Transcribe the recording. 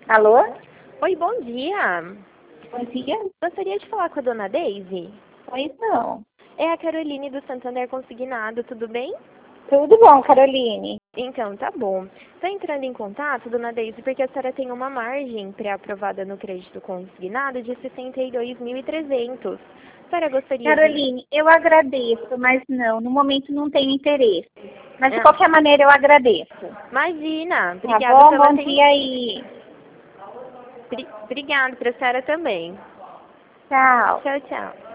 Alô? Oi, bom dia. Bom dia. Gostaria de falar com a dona Deise? Pois não. É a Caroline do Santander Consignado, tudo bem? Tudo bom, Caroline? Então, tá bom. Estou entrando em contato, dona Deise, porque a senhora tem uma margem pré-aprovada no crédito consignado de 62.300. A senhora gostaria de... Caroline, eu agradeço, mas não, no momento não tenho interesse. Mas de Ah, qualquer maneira eu agradeço. imagina. Tá Obrigada bom? pela Bom atenção. dia aí. Obrigada para a senhora também. Tchau. Tchau, tchau.